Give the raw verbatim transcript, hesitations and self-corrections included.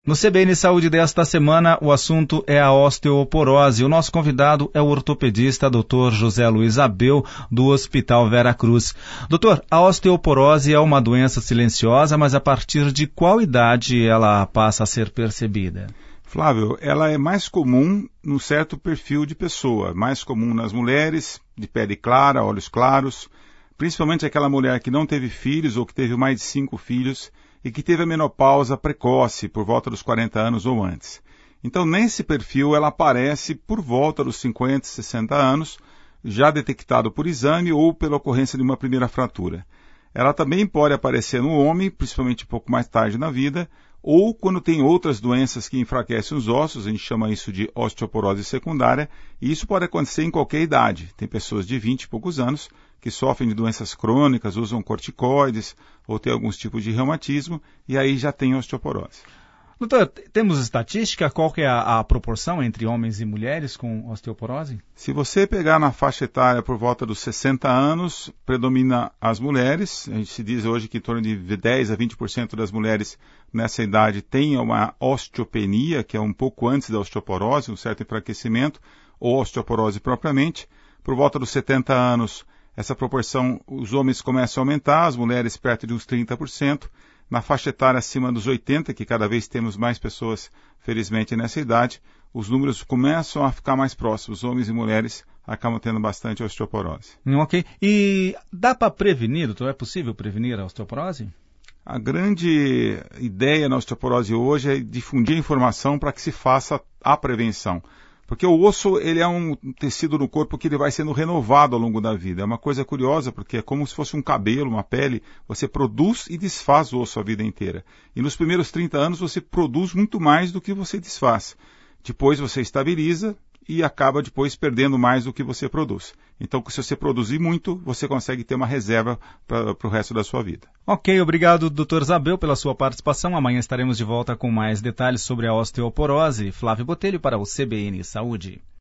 No C B N Saúde desta semana, o assunto é a osteoporose. O nosso convidado é o ortopedista doutor José Luiz Abel, do Hospital Vera Cruz. Doutor, a osteoporose é uma doença silenciosa, mas a partir de qual idade ela passa a ser percebida? Flávio, ela é mais comum num certo perfil de pessoa, mais comum nas mulheres, de pele clara, olhos claros, principalmente aquela mulher que não teve filhos ou que teve mais de cinco filhos, e que teve a menopausa precoce, por volta dos quarenta anos ou antes. Então, nesse perfil, ela aparece por volta dos cinquenta, sessenta anos, já detectado por exame ou pela ocorrência de uma primeira fratura. Ela também pode aparecer no homem, principalmente um pouco mais tarde na vida, ou quando tem outras doenças que enfraquecem os ossos, a gente chama isso de osteoporose secundária, e isso pode acontecer em qualquer idade. Tem pessoas de vinte e poucos anos que sofrem de doenças crônicas, usam corticoides, ou tem alguns tipos de reumatismo, e aí já tem osteoporose. Doutor, temos estatística? Qual que é a, a proporção entre homens e mulheres com osteoporose? Se você pegar na faixa etária por volta dos sessenta anos, predomina as mulheres. A gente se diz hoje que em torno de dez a vinte por cento das mulheres nessa idade têm uma osteopenia, que é um pouco antes da osteoporose, um certo enfraquecimento, ou osteoporose propriamente. Por volta dos setenta anos, essa proporção, os homens começam a aumentar, as mulheres perto de uns trinta por cento. Na faixa etária acima dos oitenta, que cada vez temos mais pessoas, felizmente, nessa idade, os números começam a ficar mais próximos. Homens e mulheres acabam tendo bastante osteoporose. Ok. E dá para prevenir, doutor? É possível prevenir a osteoporose? A grande ideia na osteoporose hoje é difundir a informação para que se faça a prevenção. Porque o osso, ele é um tecido no corpo que ele vai sendo renovado ao longo da vida. É uma coisa curiosa, porque é como se fosse um cabelo, uma pele. Você produz e desfaz o osso a vida inteira. E nos primeiros trinta anos você produz muito mais do que você desfaz. Depois você estabiliza e acaba depois perdendo mais do que você produz. Então, se você produzir muito, você consegue ter uma reserva para o resto da sua vida. Ok, obrigado, doutor Zabel, pela sua participação. Amanhã estaremos de volta com mais detalhes sobre a osteoporose. Flávio Botelho para o C B N Saúde.